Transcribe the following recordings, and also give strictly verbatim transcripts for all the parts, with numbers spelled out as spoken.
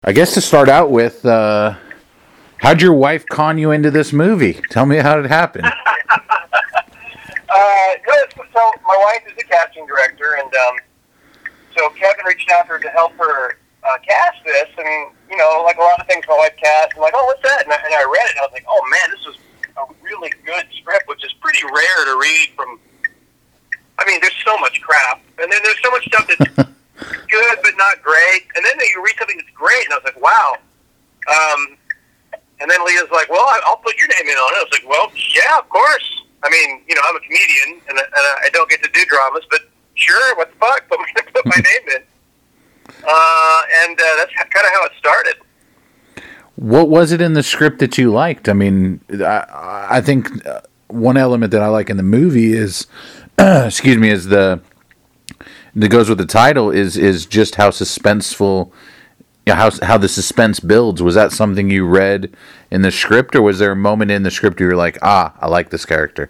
I guess to start out with, uh, how'd your wife con you into this movie? Tell me how it happened. uh, good. So my wife is a casting director, and um, so Kevin reached out to her to help her uh, cast this. And you know, like a lot of things my wife cast, I'm like, oh, what's that? And I, and I read it, and I was like, oh man, this was a really good script, which is pretty rare to read from. I mean, there's so much crap, and then there's so much stuff that's good but not great, and then you read something that's great, and I was like, wow. Um, and then Leah's like, well, I'll put your name in on it. I was like, well, yeah, of course. I mean, you know, I'm a comedian, and, and I don't get to do dramas, but sure, what the fuck, put my, put my name in. Uh, and uh, that's kind of how it started. What was it in the script that you liked? I mean, I, I think one element that I like in the movie is, excuse me, is the that goes with the title is is just how suspenseful, you know, how how the suspense builds. Was that something you read in the script, or was there a moment in the script where you were like, ah, I like this character?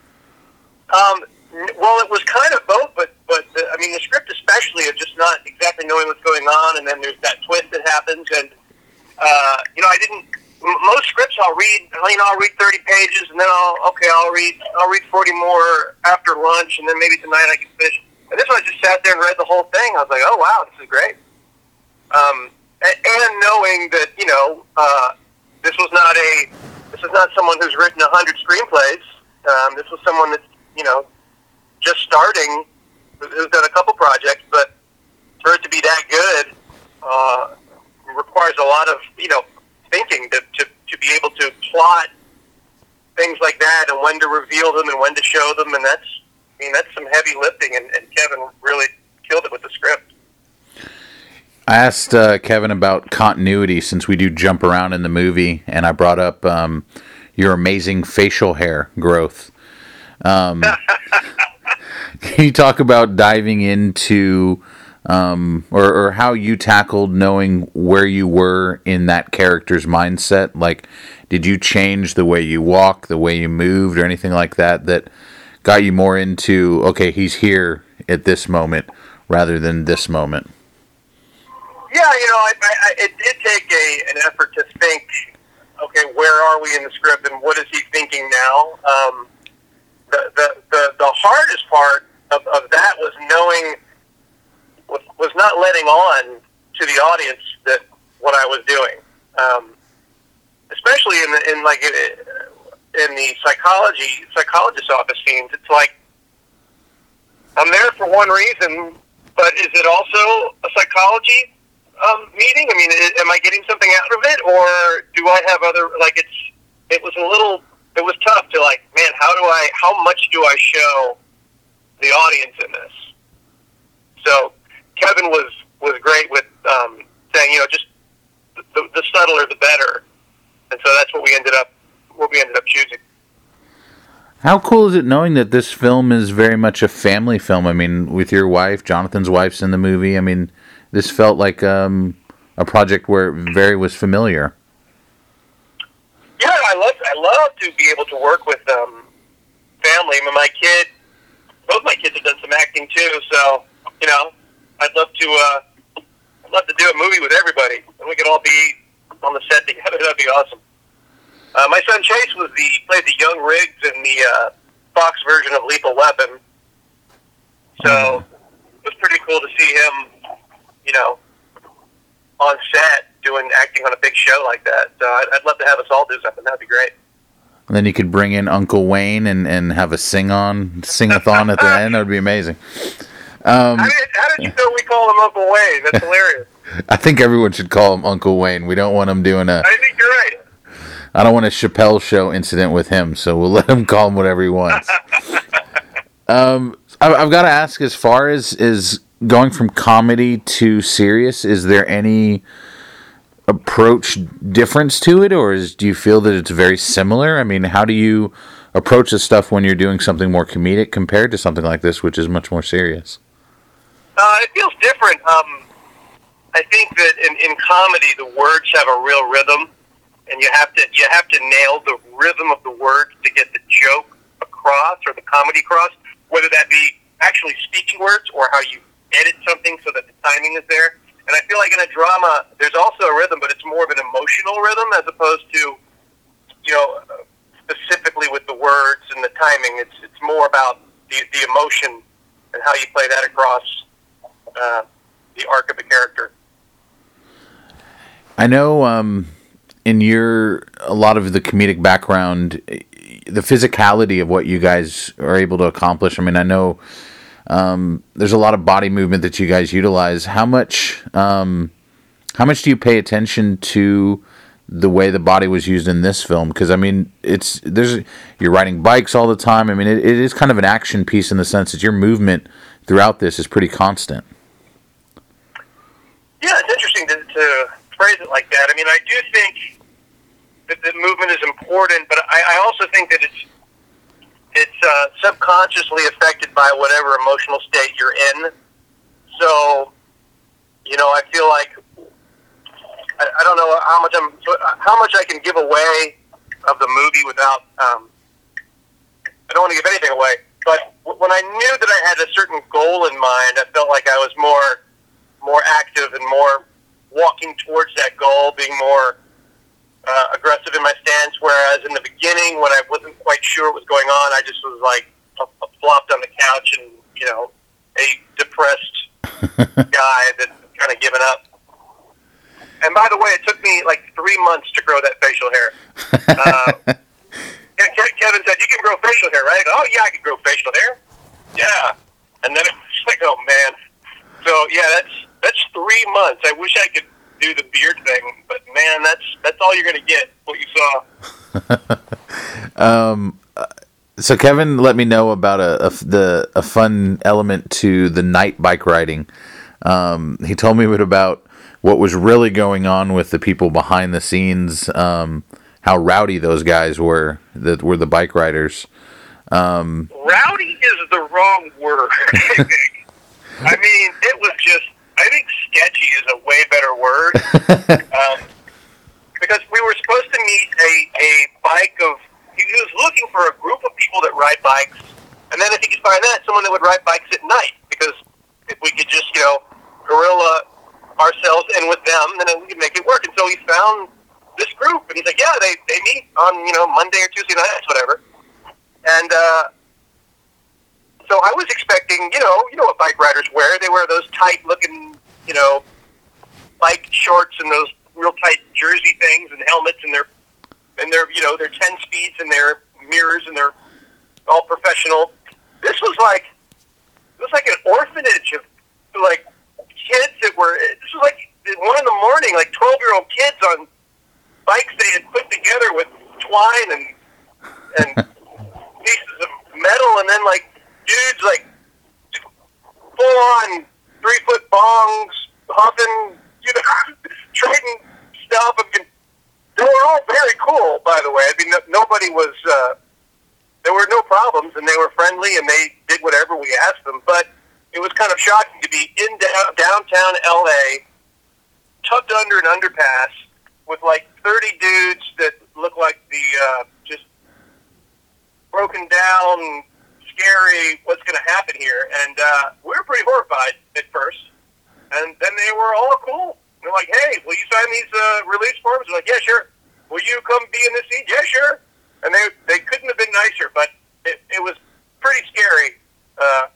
Um, well, it was kind of both, but but the, I mean, the script especially of just not exactly knowing what's going on, and then there's that twist that happens, and uh, you know, I didn't. Most scripts I'll read, you know, I'll read thirty pages, and then I'll okay, I'll read I'll read forty more after lunch, and then maybe tonight I can finish. And this one, I just sat there and read the whole thing. I was like, oh, wow, this is great. Um, and, and knowing that, you know, uh, this was not a, this is not someone who's written a hundred screenplays. Um, this was someone that's, you know, just starting, who's done a couple projects, but for it to be that good, uh, requires a lot of, you know, thinking to, to, to be able to plot things like that and when to reveal them and when to show them, and that's, I mean, that's some heavy lifting, and, and Kevin really killed it with the script. I asked uh, Kevin about continuity since we do jump around in the movie, and I brought up um, your amazing facial hair growth. Um, can you talk about diving into, um, or, or how you tackled knowing where you were in that character's mindset? Like, did you change the way you walk, the way you moved, or anything like that that got you more into, okay, he's here at this moment rather than this moment? Yeah, you know, I, I, it did take a an effort to think, okay, where are we in the script and what is he thinking now? Um, the, the, the, the hardest part of, of that was knowing, was, was not letting on to the audience that what I was doing. Um, especially in, the, in like, it, in the psychology, psychologist's office scenes, it's like, I'm there for one reason, but is it also a psychology um, meeting? I mean, is, am I getting something out of it, or do I have other, like, it's, it was a little, it was tough to, like, man, how do I, how much do I show the audience in this? So Kevin was, was great with um, saying, you know, just the, the subtler the better. And so that's what we ended up what we ended up choosing. How cool is it knowing that this film is very much a family film? I mean, with your wife, Jonathan's wife's in the movie. I mean, this felt like um, a project where very was familiar. Yeah, I love I love to be able to work with um, family. I mean, my kid, both my kids have done some acting too. So you know, I'd love to uh, I'd love to do a movie with everybody, and we could all be on the set together. That'd be awesome. Uh, my son Chase was the played the young Riggs in the uh, Fox version of Lethal Weapon, so it was pretty cool to see him, you know, on set doing acting on a big show like that. So I'd, I'd love to have us all do something. That'd be great. And then you could bring in Uncle Wayne and, and have a sing on sing-a-thon at the end. That would be amazing. Um, how, did, how did you know we call him Uncle Wayne? That's hilarious. I think everyone should call him Uncle Wayne. We don't want him doing a. I think you're right. I don't want a Chappelle Show incident with him, so we'll let him call him whatever he wants. um, I, I've got to ask, as far as is going from comedy to serious, is there any approach difference to it, or is, do you feel that it's very similar? I mean, how do you approach the stuff when you're doing something more comedic compared to something like this, which is much more serious? Uh, it feels different. Um, I think that in, in comedy, the words have a real rhythm. And you have to you have to nail the rhythm of the words to get the joke across or the comedy across, whether that be actually speaking words or how you edit something so that the timing is there. And I feel like in a drama, there's also a rhythm, but it's more of an emotional rhythm as opposed to, you know, specifically with the words and the timing. It's it's more about the the emotion and how you play that across uh, the arc of the character. I know um, in your a lot of the comedic background, the physicality of what you guys are able to accomplish. I mean, I know um, there's a lot of body movement that you guys utilize. How much um, how much do you pay attention to the way the body was used in this film? Because I mean, it's there's you're riding bikes all the time. I mean, it, it is kind of an action piece in the sense that your movement throughout this is pretty constant. Yeah, it's interesting to, to phrase it like that. I mean, I do think that the movement is important, but I, I also think that it's it's uh, subconsciously affected by whatever emotional state you're in. So, you know, I feel like I, I don't know how much I'm how much I can give away of the movie without. Um, I don't want to give anything away, but when I knew that I had a certain goal in mind, I felt like I was more more active and more walking towards that goal, being more uh, aggressive in my stance, whereas in the beginning, when I wasn't quite sure what was going on, I just was like a, a flopped on the couch and, you know, a depressed guy that kind of given up. And by the way, it took me like three months to grow that facial hair. Uh, Kevin said, you can grow facial hair, right? Oh, yeah, I can grow facial hair. Yeah. And then it's like, oh, man. So, yeah, that's that's three months. I wish I could do the beard thing, but, man, that's that's all you're going to get, what you saw. um, so Kevin let me know about a, a, the, a fun element to the night bike riding. Um, he told me a bit about what was really going on with the people behind the scenes, um, how rowdy those guys were, that were the bike riders. Um, rowdy is the wrong word. I mean, it was just, I think sketchy is a way better word. um, because we were supposed to meet a, a bike of, he was looking for a group of people that ride bikes, and then if he could find that, someone that would ride bikes at night, because if we could just, you know, guerrilla ourselves in with them, then we could make it work. And so he found this group, and he's like, yeah, they, they meet on, you know, Monday or Tuesday nights, whatever. And, uh, so I was expecting, you know, you know what bike riders wear. They wear those tight-looking, you know, bike shorts and those real tight jersey things and helmets and their, and their, you know, their ten speeds and their mirrors and they're all professional. This was like, it was like an orphanage of, like, kids that were, this was like one in the morning, like twelve-year-old kids on bikes they had put together with twine and, and pieces of metal, and then, like, dudes, like, full-on three-foot bongs, huffing, you know, trading stuff. I mean, they were all very cool, by the way. I mean, no, nobody was, uh, there were no problems, and they were friendly, and they did whatever we asked them. But it was kind of shocking to be in down, downtown L A, tucked under an underpass, with, like, thirty dudes that look like the, uh, just broken down, scary, what's going to happen here. And uh, we were pretty horrified at first. And then they were all cool. They're like, hey, will you sign these uh, release forms? They're like, yeah, sure. Will you come be in this seat? Yeah, sure. And they they couldn't have been nicer, but it, it was pretty scary uh,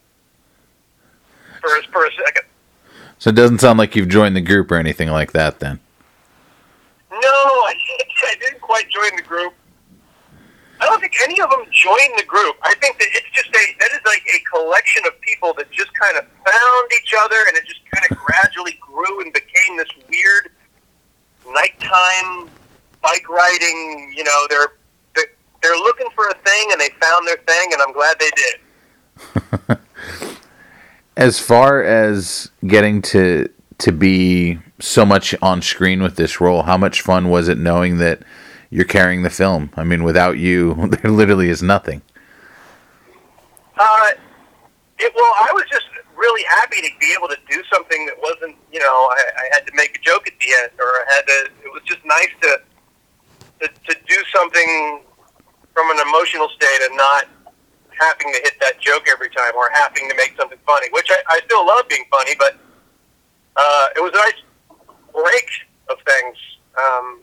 for, for a second. So it doesn't sound like you've joined the group or anything like that then? No, I, I didn't quite join the group. I don't think any of them joined the group. I think that it's just a, that is like a collection of people that just kind of found each other, and it just kind of gradually grew and became this weird nighttime bike riding, you know, they're, they're, they're looking for a thing, and they found their thing, and I'm glad they did. As far as getting to to be so much on screen with this role, how much fun was it knowing that you're carrying the film? I mean, without you, there literally is nothing. Uh, it, well, I was just really happy to be able to do something that wasn't, you know, I, I had to make a joke at the end, or I had to, it was just nice to, to, to do something from an emotional state and not having to hit that joke every time or having to make something funny, which I, I still love being funny, but uh, it was a nice break of things. Um,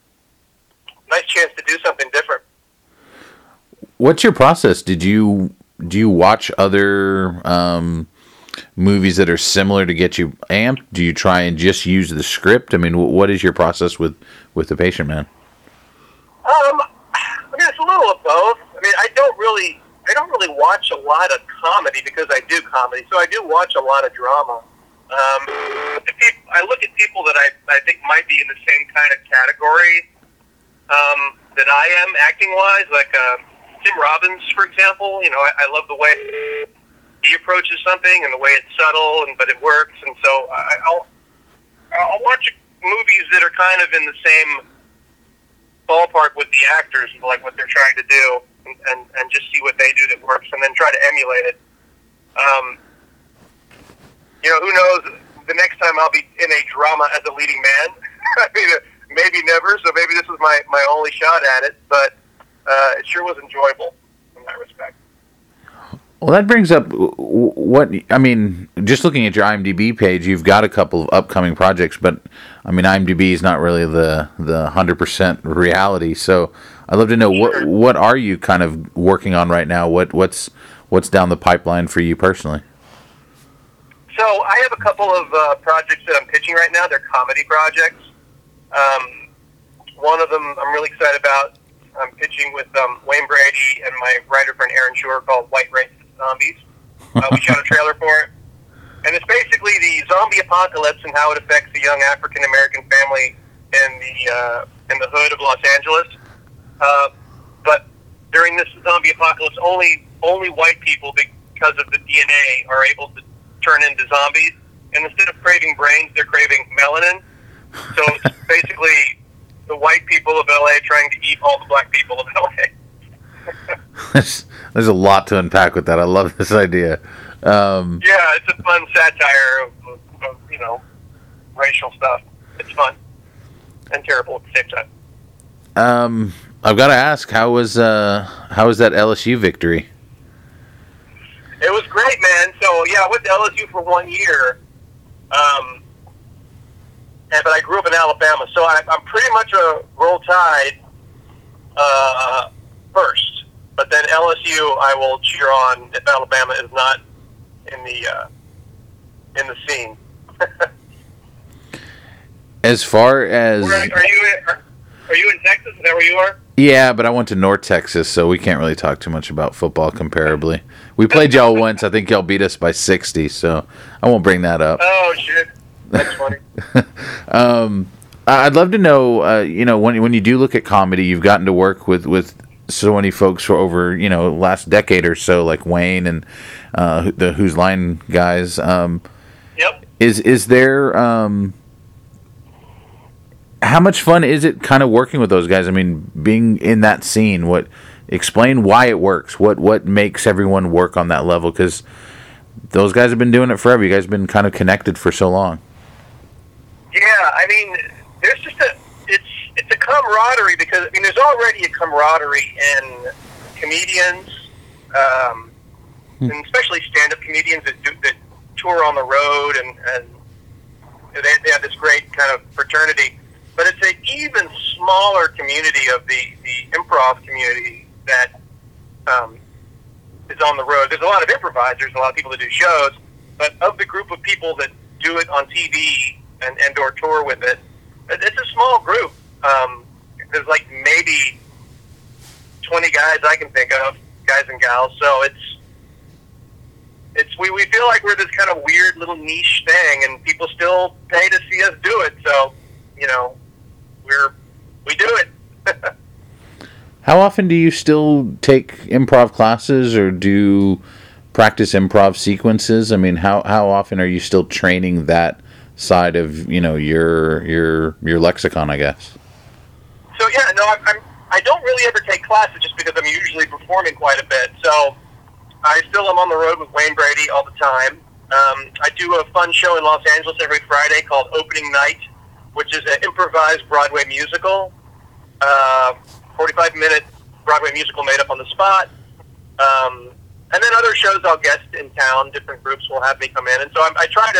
nice chance to do something different. What's your process? Did you do you watch other um, movies that are similar to get you amped? Do you try and just use the script? I mean, what is your process with, with The Patient Man? Um, I mean, it's a little of both. I mean, I don't really, I don't really watch a lot of comedy because I do comedy, so I do watch a lot of drama. Um, I look at people that I, I think might be in the same kind of category um, that I am acting-wise, like uh, Tim Robbins, for example. You know, I, I love the way he approaches something and the way it's subtle, and but it works. And so I, I'll I'll watch movies that are kind of in the same ballpark with the actors, like what they're trying to do, and, and, and just see what they do that works, and then try to emulate it. Um, you know, who knows? The next time I'll be in a drama as a leading man. I mean, maybe never. So maybe this was my, my only shot at it. But uh, it sure was enjoyable in that respect. Well, that brings up what I mean. Just looking at your IMDb page, you've got a couple of upcoming projects, but I mean, IMDb is not really the the hundred percent reality. So I'd love to know Sure. what what are you kind of working on right now? What what's what's down the pipeline for you personally? So I have a couple of uh, projects that I'm pitching right now. They're comedy projects. Um, one of them I'm really excited about. I'm pitching with um, Wayne Brady and my writer friend Aaron Shore, called White Racist Zombies. Uh, we shot a trailer for it. And it's basically the zombie apocalypse and how it affects a young African-American family in the uh, in the hood of Los Angeles. Uh, but during this zombie apocalypse, only only white people, because of the D N A, are able to turn into zombies. And instead of craving brains, they're craving melanin. So it's basically the white people of L A trying to eat all the black people of L A. there's, there's a lot to unpack with that. I love this idea. Um, yeah, it's a fun satire of, of, of, you know, racial stuff. It's fun and terrible at the same time. um, I've got to ask, how was uh, how was that L S U victory? It was great, man. So, yeah, I went to L S U for one year, um, and, but I grew up in Alabama, so I, I'm pretty much a Roll Tide uh, first. But then L S U, I will cheer on if Alabama is not in the uh, in the scene. As far as Where, are you? Are, are you in Texas? Is that where you are? yeah, but I went to North Texas, so we can't really talk too much about football comparably. We played y'all once. I think y'all beat us by sixty, so I won't bring that up. Oh shit, that's funny. um, I'd love to know, uh, you know, when when you do look at comedy, you've gotten to work with, with so many folks for over, you know, last decade or so, like Wayne and uh, the Whose Line guys. Um, Yep. is is there um, how much fun is it kind of working with those guys? I mean, being in that scene, what explain why it works? What what makes everyone work on that level? Because those guys have been doing it forever. You guys have been kind of connected for so long. Yeah, I mean, there's just a it's it's a camaraderie because I mean, there's already a camaraderie in comedians, um, Hmm. and especially stand-up comedians that do, that tour on the road, and, and they, they have this great kind of fraternity. But it's an even smaller community of the, the improv community that um, is on the road. There's a lot of improvisers, a lot of people that do shows, but of the group of people that do it on T V and, and or tour with it, it's a small group. Um, there's like maybe twenty guys I can think of, guys and gals. So it's it's we, we feel like we're this kind of weird little niche thing, and people still pay to see us do it. So, you know, we're we do it. How often do you still take improv classes or do practice improv sequences? I mean, how how often are you still training that side of, you know, your your your lexicon, I guess? So yeah, no, I'm, I'm I don't really ever take classes just because I'm usually performing quite a bit. So I still am on the road with Wayne Brady all the time. Um, I do a fun show in Los Angeles every Friday called Opening Night, which is an improvised Broadway musical, uh, forty-five minute Broadway musical made up on the spot. Um, and then other shows I'll guest in town, different groups will have me come in. And so I'm, I try to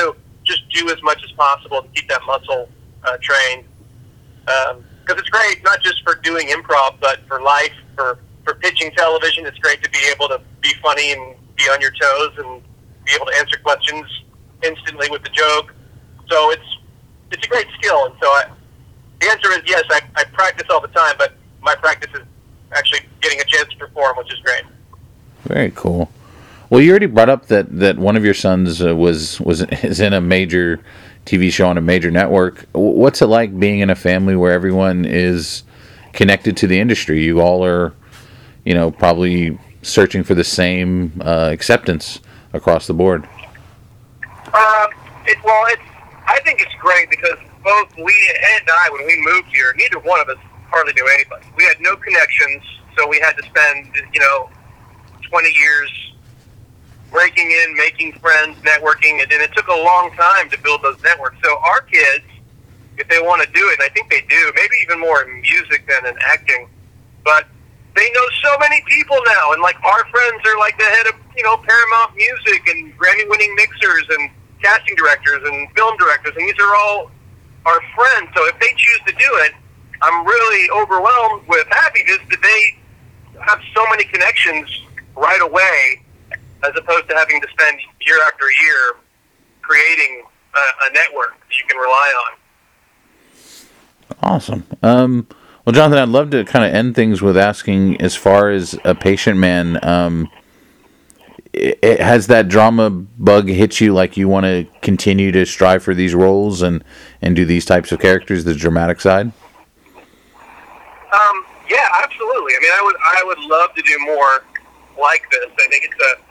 just do as much as possible to keep that muscle uh, trained. Because um, it's great, not just for doing improv, but for life, for, for pitching television. It's great to be able to be funny and be on your toes and be able to answer questions instantly with the joke. So it's it's a great skill. And so I, the answer is yes, I, I practice all the time, but my practice is actually getting a chance to perform, which is great. Very cool. Well, you already brought up that, that one of your sons uh, was was is in a major T V show on a major network. What's it like being in a family where everyone is connected to the industry? You all are, you know, probably searching for the same uh, acceptance across the board. Um, it, well, it's. I think it's great because both Leah and I, when we moved here, neither one of us hardly knew anybody. We had no connections, so we had to spend, you know, twenty years breaking in, making friends, networking, and then it took a long time to build those networks. So our kids, if they want to do it, and I think they do, maybe even more in music than in acting, but they know so many people now, and like our friends are like the head of, you know, Paramount Music and Grammy-winning mixers and casting directors and film directors, and these are all our friends. So if they choose to do it, I'm really overwhelmed with happiness that they have so many connections right away, as opposed to having to spend year after year creating a, a network that you can rely on. Awesome. Um, well, Jonathan, I'd love to kind of end things with asking, as far as A Patient Man, um, it, it, has that drama bug hit you, like you want to continue to strive for these roles and, and do these types of characters, the dramatic side? Um, yeah, absolutely. I mean, I would I would love to do more like this. I think it's a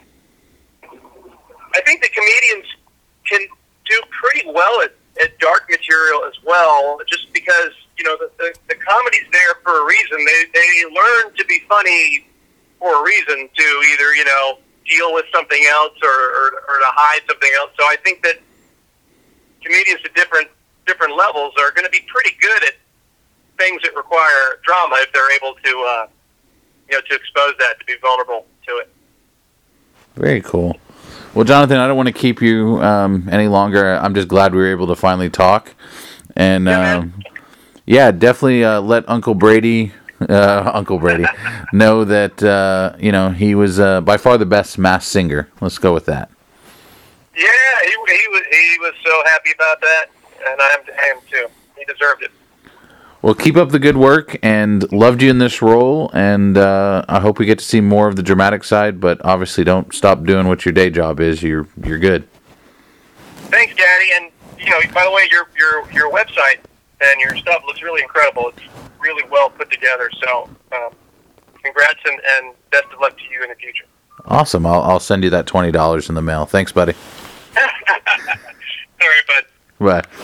I think the comedians can do pretty well at, at dark material as well, just because, you know, the, the, the comedy's there for a reason. They they learn to be funny for a reason, to either, you know, deal with something else or, or, or to hide something else. So I think that comedians at different different levels are going to be pretty good at things that require drama if they're able to, uh, you know, to expose that, to be vulnerable to it. Very cool. Well, Jonathan, I don't want to keep you um, any longer. I'm just glad we were able to finally talk. And, yeah, uh, yeah definitely uh, let Uncle Brady, uh, Uncle Brady, know that, uh, you know, he was uh, by far the best Masked Singer. Let's go with that. Yeah, he, he, was, he was so happy about that, and I am, I am too. He deserved it. Well, keep up the good work, and loved you in this role, and uh, I hope we get to see more of the dramatic side, but obviously don't stop doing what your day job is. You're you're good. Thanks, Daddy, and, you know, by the way, your your your website and your stuff looks really incredible. It's really well put together, so um, congrats, and, and best of luck to you in the future. Awesome. I'll, I'll send you that twenty dollars in the mail. Thanks, buddy. All right, bud. Bye.